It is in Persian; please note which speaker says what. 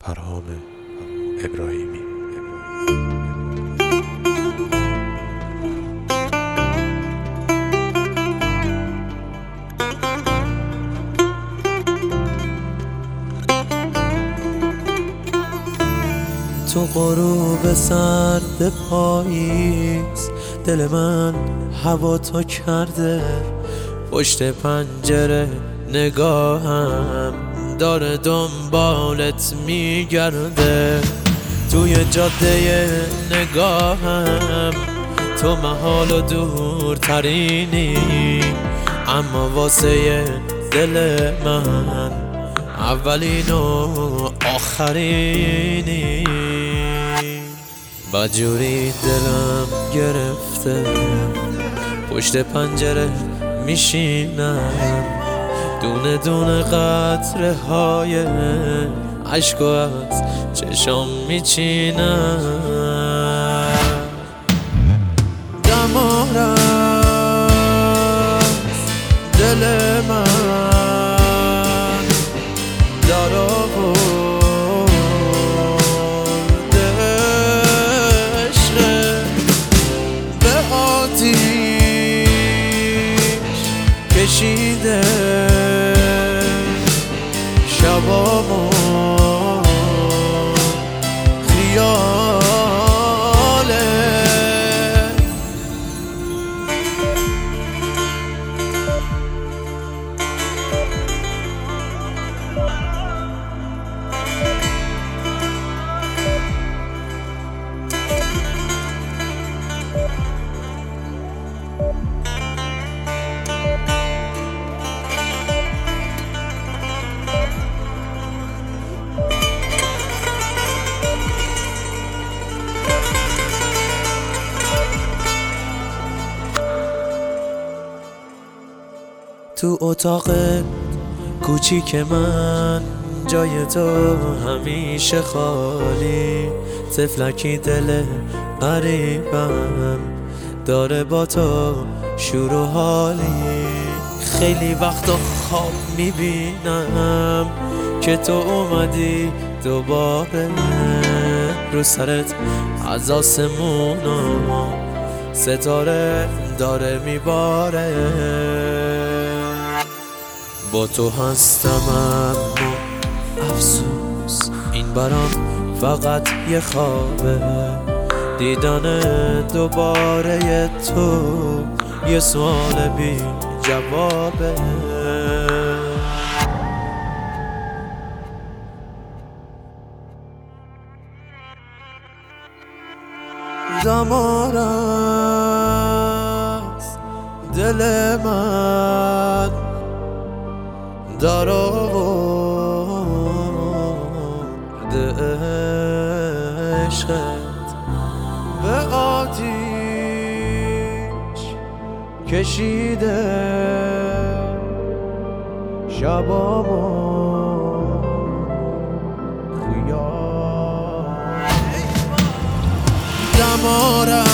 Speaker 1: پرهام ابراهیمی.
Speaker 2: تو غروب سرد پاییز دل من هوا تو کرده، پشت پنجره نگاهم داره دنبالت میگرده، توی جاده نگاهم تو محال و دورترینی، اما واسه دل من اولین و آخرینی. بدجوری دلم گرفته، پشت پنجره میشینم، دونه دونه قطره های عشق از چشم میچینم. دمار از دل من در آورده عشقت، به آتیش کشیده شبامو خیاله. تو اتاق کوچیک من جای تو همیشه خالی، طفلکی دل غریبم داره با تو شور و حالی. خیلی وقتا خواب میبینم که تو اومدی دوباره، رو سرت از آسمونا ستاره داره میباره. با تو هستم اما افسوس این برام فقط یه خوابه، دیدن دوباره تو یه سوال بی جوابه. دمار از دل من در آورده عشقت، به آتیش کشیده شبامو خیال. دمار